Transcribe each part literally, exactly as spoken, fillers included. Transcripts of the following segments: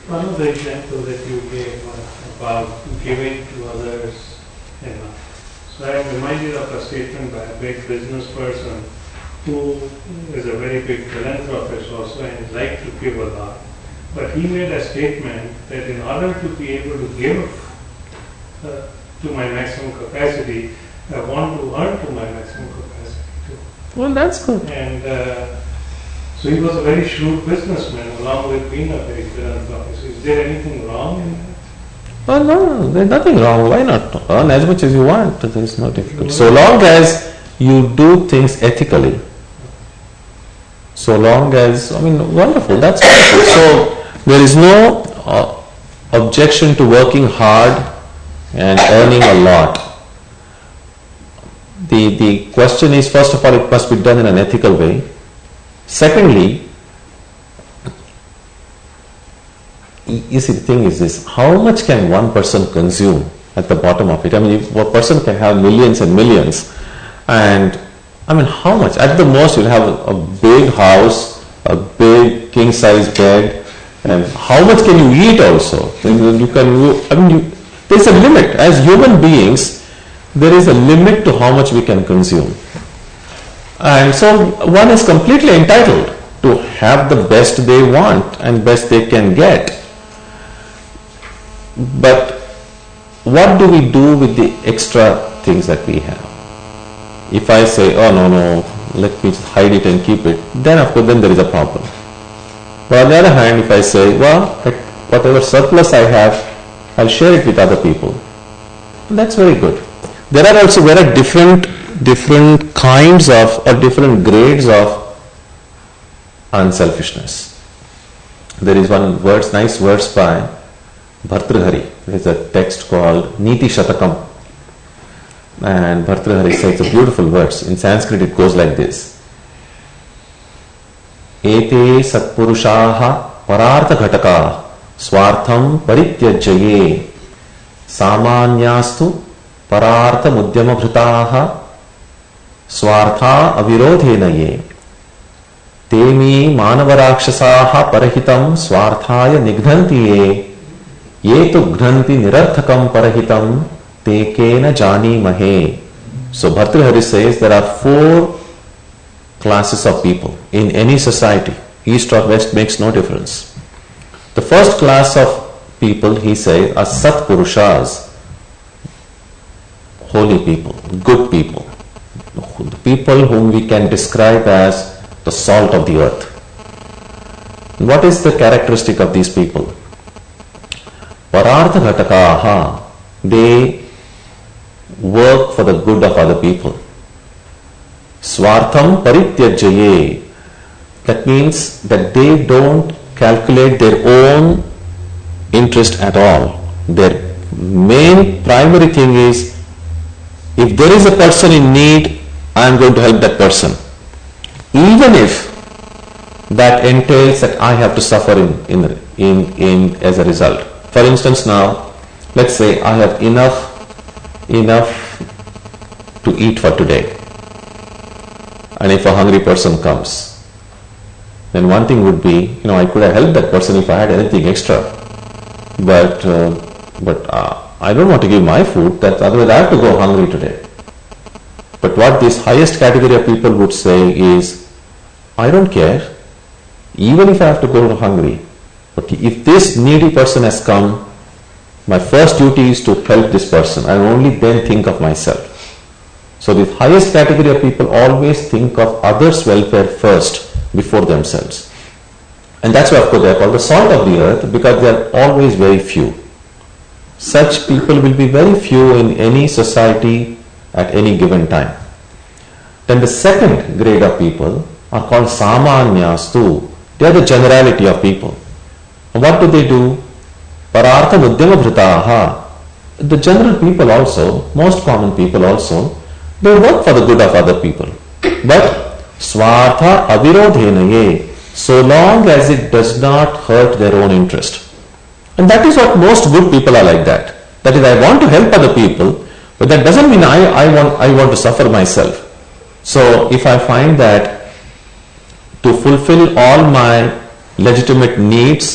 One of the examples that you gave uh, about giving to others, you know, so I'm reminded of a statement by a big business person who is a very big philanthropist also and likes to give a lot. But he made a statement that in order to be able to give uh, to my maximum capacity, I want to earn to my maximum capacity too. Well, that's good. And uh, so he was a very shrewd businessman along with being a very philanthropist. Is there anything wrong in that? Oh, no, no, there's nothing wrong. Why not? Earn as much as you want. There's no difficulty. So long as you do things ethically. So long as, I mean, wonderful. That's wonderful. So there is no uh, objection to working hard and earning a lot. The, the question is, first of all, it must be done in an ethical way. Secondly, you see, the thing is this, how much can one person consume at the bottom of it? I mean, if a person can have millions and millions, and I mean, how much? At the most, you'll have a, a big house, a big king-size bed, and how much can you eat also? You can, I mean, you, there's a limit. As human beings, there is a limit to how much we can consume. And so one is completely entitled to have the best they want and best they can get. But what do we do with the extra things that we have? If I say, oh no, no, let me just hide it and keep it, then of course then there is a problem. But on the other hand, if I say, well, whatever surplus I have, I'll share it with other people, that's very good. There are also very different different kinds of or different grades of unselfishness. There is one verse, nice verse by Bhartrhari. There is a text called Niti Shatakam. And Bhartrhari says a beautiful verse. In Sanskrit it goes like this. Ete satpurushaha parartha ghataka swartham parityajyaye samanyastu parartha mudyama bhritaha Swartha avirodhena ye temi manavarakshasaha parahitam swarthaya nigdhanti ye ye tu gnanti nirarthakam parahitam te kena jani mahe. So Bhartrhari says there are four classes of people in any society. East or west makes no difference. The first class of people, he says, are Sat Purushas, holy people, good people. The people whom we can describe as the salt of the earth. What is the characteristic of these people? Parartha ghatakaha, they work for the good of other people. Swartham parityajyaye, that means that they don't calculate their own interest at all. Their main primary thing is, if there is a person in need, I am going to help that person, even if that entails that I have to suffer in, in, in, in as a result. For instance, now, let's say I have enough, enough to eat for today, and if a hungry person comes, then one thing would be, you know, I could have helped that person if I had anything extra, but uh, but uh, I don't want to give my food, that otherwise I have to go hungry today. But what this highest category of people would say is, I don't care, even if I have to go hungry, but if this needy person has come, my first duty is to help this person. I will only then think of myself. So the highest category of people always think of others' welfare first before themselves. And that's why of course they are called the salt of the earth, because they are always very few. Such people will be very few in any society at any given time. Then the second grade of people are called samanyastu. They are the generality of people. And what do they do? Parartha mudyama bhritaha. The general people also, most common people also, they work for the good of other people. But swartha avirodhena ye, so long as it does not hurt their own interest. And that is what most good people are like that. That is, I want to help other people, but that doesn't mean I, I, want, I want to suffer myself. So if I find that to fulfill all my legitimate needs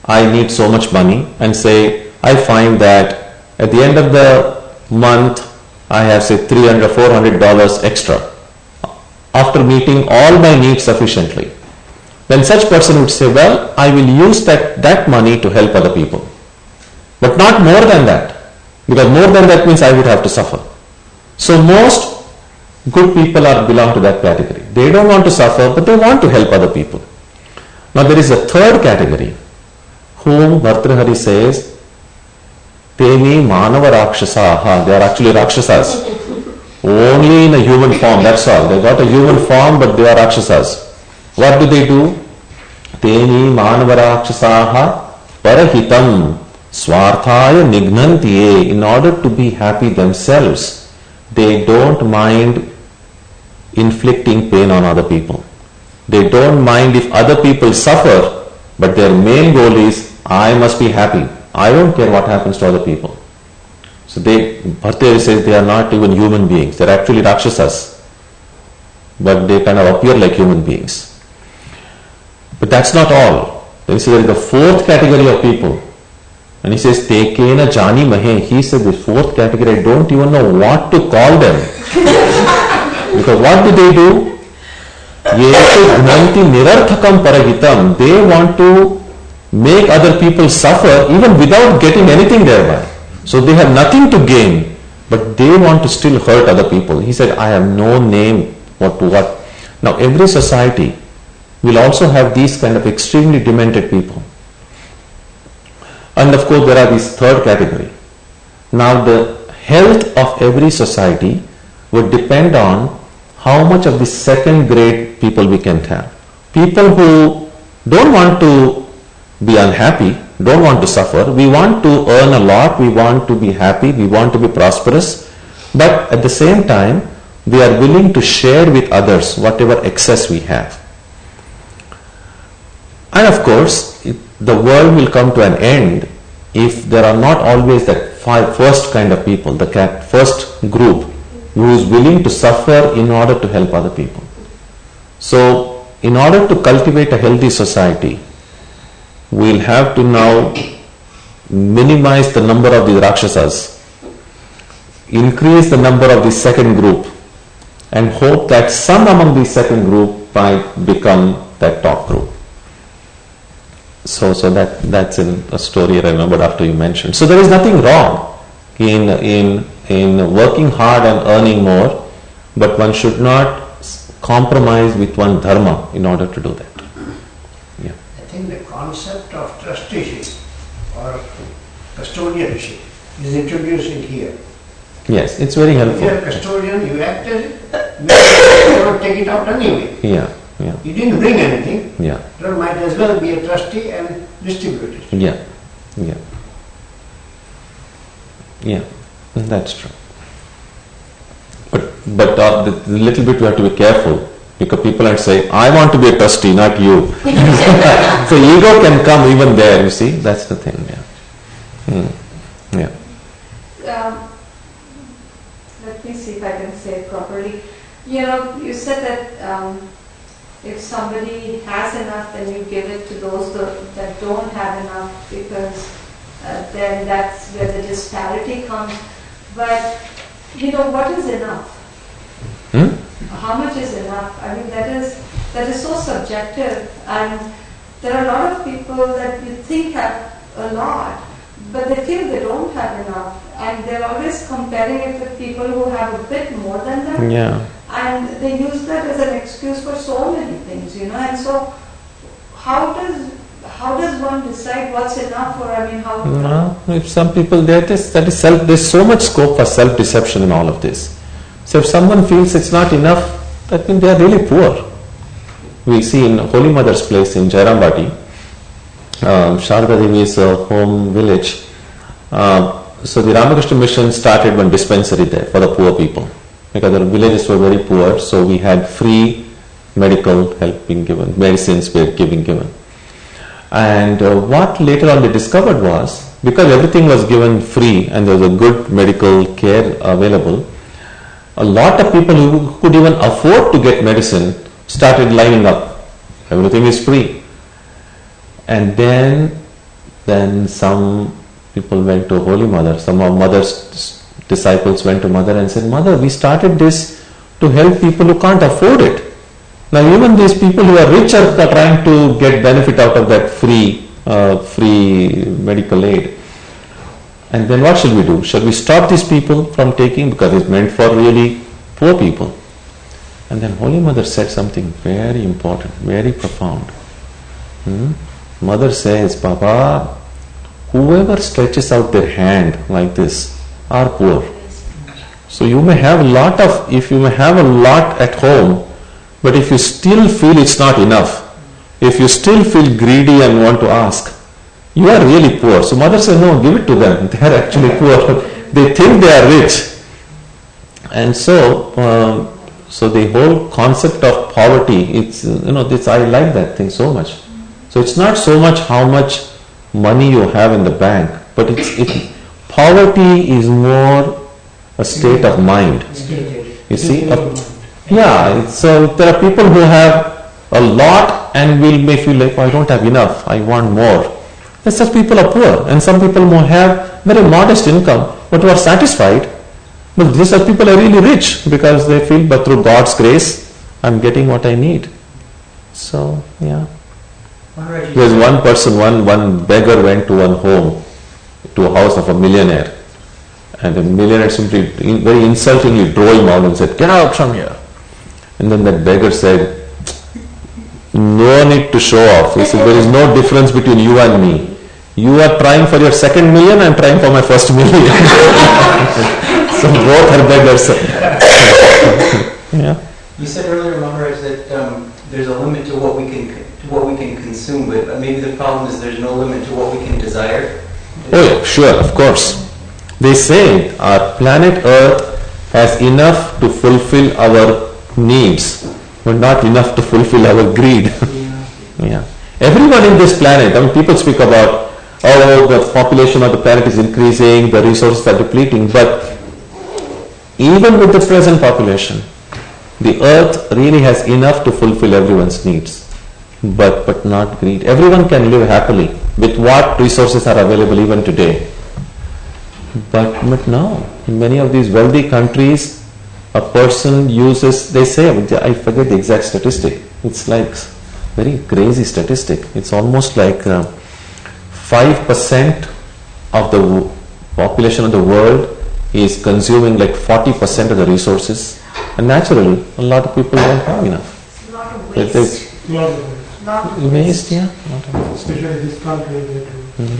I need so much money, and say, I find that at the end of the month, I have say three hundred, four hundred dollars extra after meeting all my needs sufficiently. Then such person would say, well, I will use that, that money to help other people. But not more than that, because more than that means I would have to suffer. So most good people are belong to that category. They don't want to suffer, but they want to help other people. Now there is a third category, whom Bhartrihari says, Teni Manava Rakshasaha. They are actually Rakshasas. Only in a human form, that's all. They got a human form, but they are Rakshasas. What do they do? Teni Manava Rakshasaha Parahitam Swarthaya Nignantiye. In order to be happy themselves, they don't mind inflicting pain on other people. They don't mind if other people suffer, but their main goal is, I must be happy. I don't care what happens to other people. So they, Bhartrihari says they are not even human beings. They are actually Rakshasas. But they kind of appear like human beings. But that's not all. Then he says there is the fourth category of people. And he says, Tekena Jani Mahe. He said the fourth category, I don't even know what to call them. Because what do they do? Yesu Gnanti Nirarthakam Parahitam. They want to make other people suffer even without getting anything thereby. So they have nothing to gain, but they want to still hurt other people. He said, I have no name what to what. Now every society will also have these kind of extremely demented people. And of course there are these third category. Now the health of every society would depend on how much of the second grade people we can have. People who don't want to be unhappy, don't want to suffer. We want to earn a lot, we want to be happy, we want to be prosperous, but at the same time we are willing to share with others whatever excess we have. And of course it, the world will come to an end if there are not always that five, first kind of people, the cat, first group who is willing to suffer in order to help other people. So in order to cultivate a healthy society, we'll have to now minimize the number of the Rakshasas, increase the number of the second group, and hope that some among the second group might become that top group. So, so that that's in a story I remembered after you mentioned. So there is nothing wrong in in in working hard and earning more, but one should not compromise with one dharma in order to do that. Yeah. I think the concept of trusteeship or custodianship is introduced in here. Yes, it's very helpful. If you are a custodian, you act as it, maybe you don't take it out anyway. Yeah, yeah. You didn't bring anything. Yeah. You might as well be a trustee and distribute it. Yeah, yeah. Yeah, that's true. But but uh, the, the little bit we have to be careful, because people might say, I want to be a trustee, not you. So ego can come even there, you see, that's the thing. Yeah. Hmm. Yeah. Um, let me see if I can say it properly. You know, you said that um, if somebody has enough, then you give it to those that, that don't have enough, because uh, then that's where the disparity comes. But, you know, what is enough? Hmm? How much is enough? I mean, that is that is so subjective, and there are a lot of people that you think have a lot, but they feel they don't have enough, and they're always comparing it with people who have a bit more than them. Yeah. And they use that as an excuse for so many things, you know. And so, how does how does one decide what's enough, or I mean, how? No, if some people, that is that is self. There's so much scope for self-deception in all of this. So if someone feels it's not enough, that means they are really poor. We see in Holy Mother's place in Jairambati, um, Sharda Devi's uh, home village. Uh, so the Ramakrishna Mission started one dispensary there for the poor people, because the villages were very poor. So we had free medical help being given, medicines were being given. And uh, what later on they discovered was, because everything was given free and there was a good medical care available, a lot of people who could even afford to get medicine started lining up. Everything is free. And then Then some people went to Holy Mother. Some of Mother's disciples went to Mother and said, Mother, we started this to help people who can't afford it. Now even these people who are rich are trying to get benefit out of that free, uh, free medical aid. And then what shall we do? Shall we stop these people from taking, because it's meant for really poor people? And then Holy Mother said something very important, very profound. Hmm? Mother says, Baba, whoever stretches out their hand like this are poor. So you may have a lot of, if you may have a lot at home, but if you still feel it's not enough, if you still feel greedy and want to ask, you are really poor. So Mother says, no, give it to them. They are actually poor. They think they are rich. And so, um, so the whole concept of poverty, it's, you know, this, I like that thing so much. So it's not so much how much money you have in the bank, but it's, it, poverty is more a state of mind. You see, a, yeah. So there are people who have a lot and will may feel like, oh, I don't have enough. I want more. That's just people are poor, and some people who have very modest income but who are satisfied. But these are people are really rich because they feel, but through God's grace, I'm getting what I need. So yeah. There's one person, one one beggar went to one home, to a house of a millionaire, and the millionaire simply, very insultingly drove him out and said, "Get out from here." And then that beggar said, "No need to show off." He said, "There is no difference between you and me. You are trying for your second million, I'm trying for my first million." So both are beggars. Yeah. You said earlier, Maharaj, that um, there's a limit to what we can to what we can consume, but maybe the problem is there's no limit to what we can desire. Oh yeah, sure, of course. They say our planet Earth has enough to fulfill our needs, but not enough to fulfill our greed. Yeah. Everyone in this planet, I mean, people speak about, oh, the population of the planet is increasing, the resources are depleting, but even with the present population, the Earth really has enough to fulfill everyone's needs, but but not greed. Everyone can live happily with what resources are available even today. But, but no, in many of these wealthy countries, a person uses, they say, I forget the exact statistic, it's like very crazy statistic. It's almost like uh, five percent of the population of the world is consuming like forty percent of the resources, and naturally a lot of people don't have enough. It's a lot of It waste. is Lot of Lot of waste, yeah. Lot of- especially this country. they do.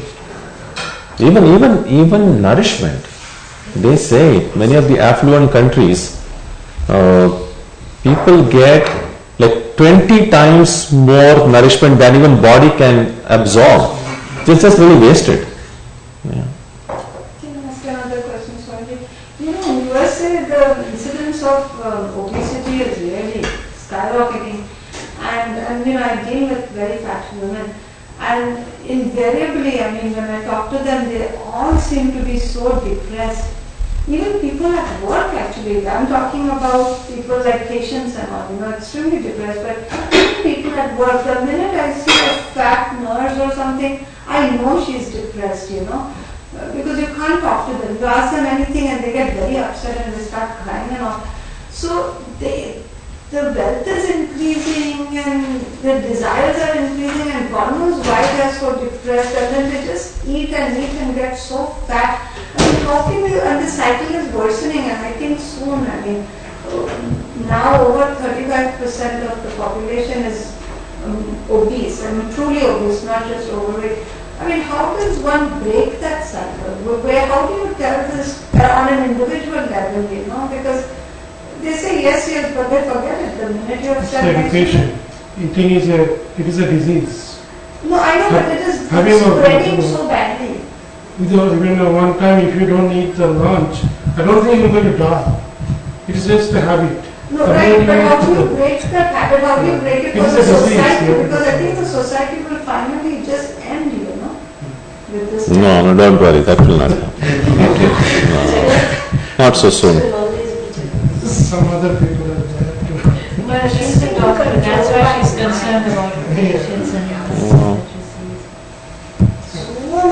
Even even even nourishment. They say many of the affluent countries, uh, people get like twenty times more nourishment than even body can absorb. It's just really wasted. Yeah. Can I ask another question, Swami? You know, in U S A, the incidence of uh, obesity is really skyrocketing. And, and, you know, I deal with very fat women. And invariably, I mean, when I talk to them, they all seem to be so depressed. Even people at work, actually. I'm talking about people like patients and all, you know, extremely depressed. But even people at work, the minute I see a fat nurse or something, I know she's depressed, you know, uh, because you can't talk to them. You ask them anything and they get very upset and they start crying and all. So they, the wealth is increasing and the desires are increasing, and God knows why they are so depressed, and then they just eat and eat and get so fat. I mean, how can you, and the cycle is worsening, and I think soon, I mean, uh, now over thirty-five percent of the population is um, obese, I mean truly obese, not just overweight. I mean, how does one break that cycle? Where, how do you tell this on an individual level, you know, because they say yes, yes, but they forget it the minute you have It's said education. Eating is a, it is a disease. No, I know, but it is Have you ever- spreading so badly. Because even uh, one time if you don't eat the lunch, I don't think you're going to die. It is just a habit. No, The right, more but you how eat do you the- break that habit? How do you break it for It's the a disease, society? yeah. Because I think the society will finally just end, you know, with this. No, no, don't worry, that will not happen. No, not so soon. Some other people are there too. Well, she's a doctor, that's why she's concerned about patients and illnesses Wow. that she sees. So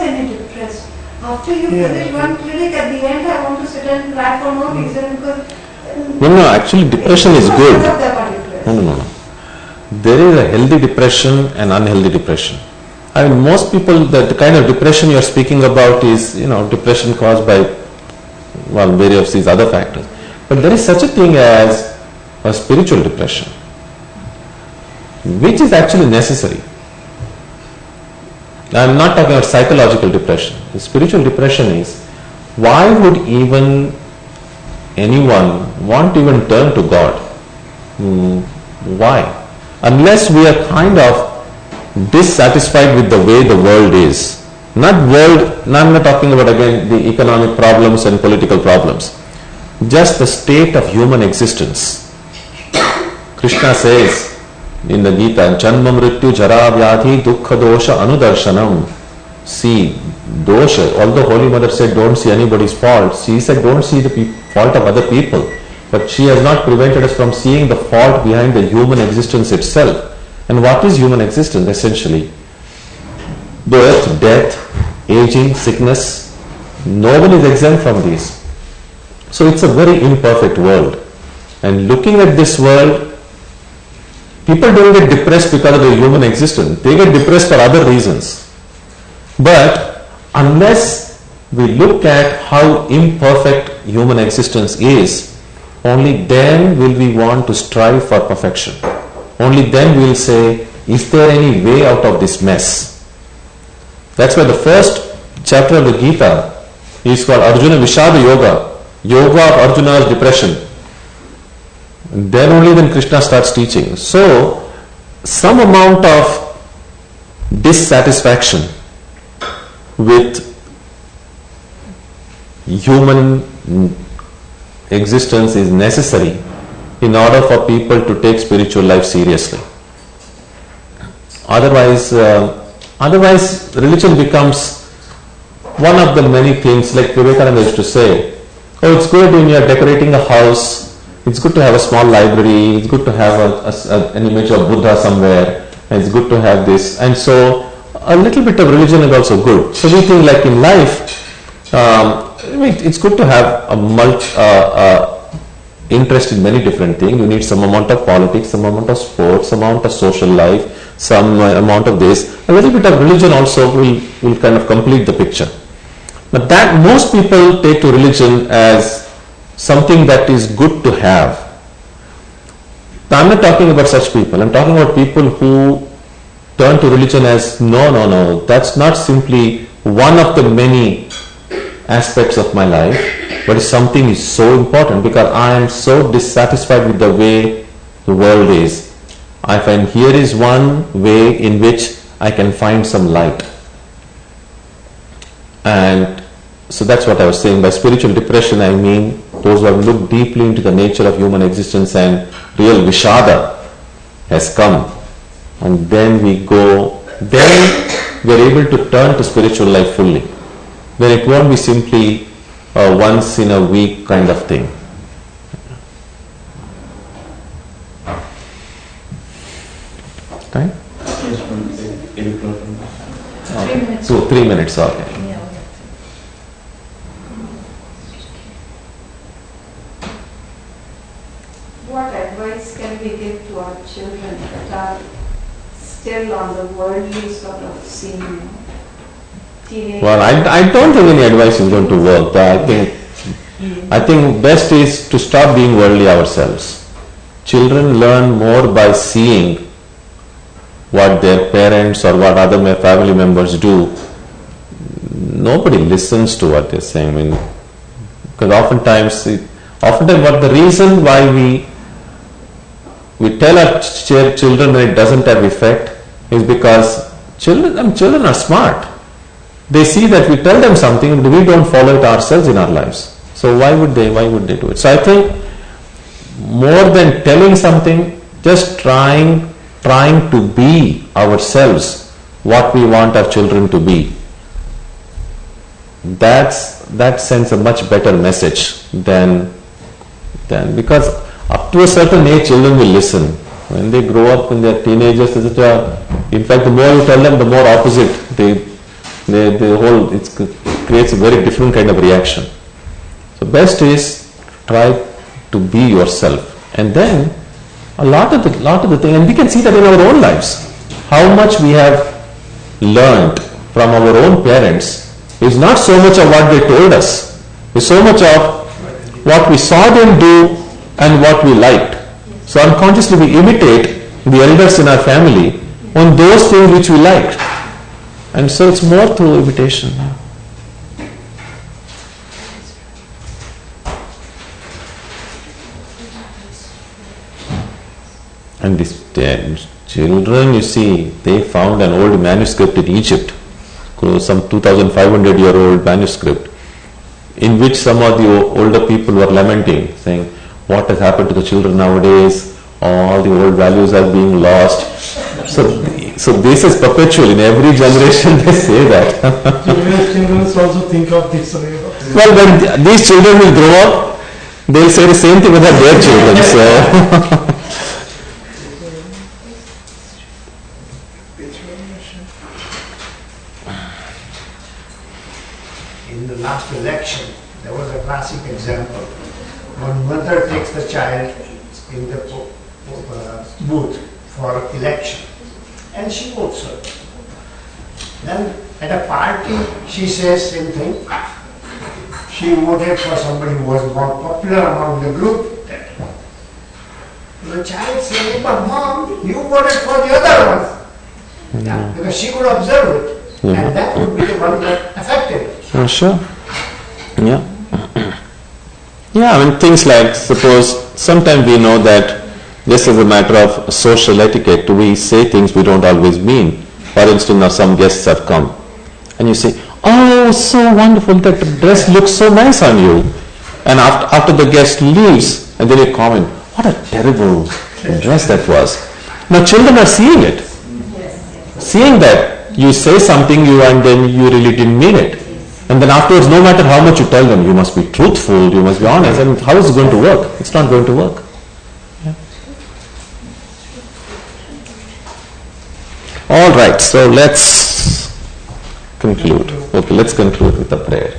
interest. After you Yeah. finish one clinic, at the end I want to sit and cry for no reason because. No, no, actually depression is good. Because of the particular. No, no, no, no. There is a healthy depression and unhealthy depression. I mean, most people, the, the kind of depression you are speaking about is, you know, depression caused by, well, various these other factors. But there is such a thing as a spiritual depression, which is actually necessary. I am not talking about psychological depression. The spiritual depression is, why would even anyone want to even turn to God? Hmm, why? Unless we are kind of dissatisfied with the way the world is. Not world, now I'm not talking about again the economic problems and political problems. Just the state of human existence. Krishna says in the Gita, Janma Mrityu Jara Vyadhi Dukkha Dosha Anudarshanam. See, dosha, although Holy Mother said don't see anybody's fault, she said don't see the pe- fault of other people. But she has not prevented us from seeing the fault behind the human existence itself. And what is human existence essentially? Birth, death, aging, sickness. No one is exempt from these. So it's a very imperfect world. And looking at this world, people don't get depressed because of their human existence. They get depressed for other reasons. But unless we look at how imperfect human existence is, only then will we want to strive for perfection. Only then we will say, is there any way out of this mess? That's why the first chapter of the Gita is called Arjuna Vishada Yoga, Yoga of Arjuna's depression. And then only then Krishna starts teaching. So, some amount of dissatisfaction with human existence is necessary in order for people to take spiritual life seriously. Otherwise, uh, otherwise religion becomes one of the many things, like Vivekananda used to say, oh, it's good when you are decorating a house, it's good to have a small library, it's good to have a, a, a, an image of Buddha somewhere, and it's good to have this. And so, a little bit of religion is also good. So we think like in life, um, it's good to have a multi, uh, uh, interest in many different things. You need some amount of politics, some amount of sports, some amount of social life, some uh, amount of this. A little bit of religion also will, will kind of complete the picture. But that most people take to religion as something that is good to have. Now, I'm not talking about such people. I'm talking about people who turn to religion as, no, no, no, that's not simply one of the many aspects of my life, but something is so important because I am so dissatisfied with the way the world is. I find here is one way in which I can find some light. And so that's what I was saying. By spiritual depression, I mean those who have looked deeply into the nature of human existence and real Vishada has come. And then we go, then we are able to turn to spiritual life fully. Then it won't be simply a once in a week kind of thing. Time? Three minutes. So three minutes, okay. What advice can we give to our children that are still on the worldly sort of scene? Teenage Well, I, I don't think any advice is going to work. I think I think best is to stop being worldly ourselves. Children learn more by seeing what their parents or what other ma- family members do. Nobody listens to what they're saying. I mean, because oftentimes, it, oftentimes, what the reason why we we tell our ch- children that it doesn't have effect is because children, I mean, children are smart. They see that we tell them something, we don't follow it ourselves in our lives. So why would they? Why would they do it? So I think more than telling something, just trying, trying to be ourselves what we want our children to be. That's that sends a much better message than than because up to a certain age, children will listen. When they grow up, when they're teenagers, et cetera. In fact, the more you tell them, the more opposite they The, the whole, it creates a very different kind of reaction. So best is try to be yourself. And then a lot of the lot of the thing, and we can see that in our own lives. How much we have learned from our own parents is not so much of what they told us, it's so much of what we saw them do and what we liked. So unconsciously we imitate the elders in our family on those things which we liked. And so it's more through imitation. And these children, you see, they found an old manuscript in Egypt, some two thousand five hundred year old manuscript, in which some of the older people were lamenting, saying, what has happened to the children nowadays? All the old values are being lost. So, so this is perpetual. In every generation they say that. Children also think of this way. Well, when these children will grow up, they'll say the same thing about their children. So. In the last election, there was a classic example. One mother takes the child in the po- po- uh, booth for election, and she votes her. Then at a party, she says same thing. She voted for somebody who was more popular among the group. The child says, but mom, you voted for the other one. Yeah, because she could observe it, Yeah. and that would be the one that affected it. Oh, sure. Yeah. Yeah, I mean, things like, suppose, sometimes we know that this is a matter of social etiquette. We say things we don't always mean. For instance, now some guests have come, and you say, oh, so wonderful, that dress looks so nice on you. And after, after the guest leaves, and then you comment, what a terrible dress that was. Now children are seeing it. Seeing that, you say something you and then you really didn't mean it. And then afterwards, no matter how much you tell them, you must be truthful, you must be honest, and how is it going to work? It's not going to work. Yeah. All right, so let's conclude. Okay, let's conclude with a prayer.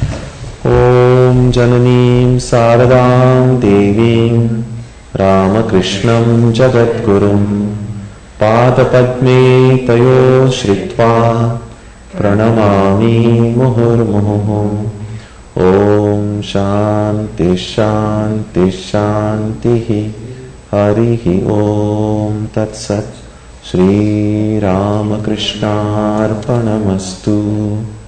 Om Jananim Saradam Devim Ramakrishnam Jagadgurum Padapadme Tayo Shritva Pranamami Muhurmuhu. Om Shanti Shanti Shanti Harihi Om Tat Sat Shri Ramakrishna Arpanamastu.